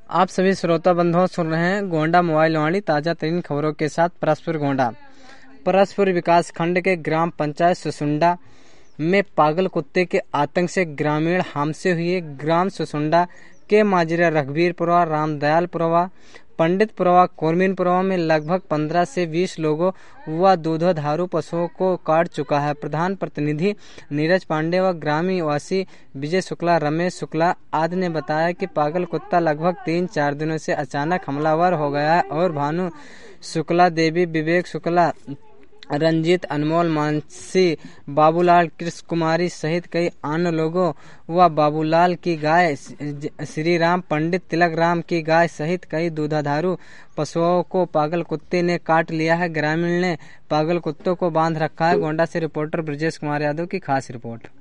आप सभी श्रोता बंधुओं सुन रहे हैं गोंडा मोबाइल वाणी ताजा तरीन खबरों के साथ। परसपुर गोंडा परसपुर विकास खंड के ग्राम पंचायत सुसुंडा में पागल कुत्ते के आतंक से ग्रामीण हादसे हुए। ग्राम सुसुंडा के माजरा रघुवीरपुरवा, रामदयालपुरवा, पंडितपुरवा, कोरमीनपुरवा में लगभग 15 से 20 लोगों व दूधाधारू पशुओं को काट चुका है। प्रधान प्रतिनिधि नीरज पांडे व ग्रामीण वासी विजय शुक्ला, रमेश शुक्ला आदि ने बताया कि पागल कुत्ता लगभग 3-4 दिनों से अचानक हमलावर हो गया है और भानु शुक्ला, देवी, विवेक शुक्ला, रंजीत, अनमोल, मानसी, बाबूलाल, कृष्ण कुमारी सहित कई अन्य लोगों व बाबूलाल की गाय, श्री राम, पंडित तिलक राम की गाय सहित कई दूधाधारू पशुओं को पागल कुत्ते ने काट लिया है। ग्रामीण ने पागल कुत्तों को बांध रखा है। गोंडा से रिपोर्टर ब्रजेश कुमार यादव की खास रिपोर्ट।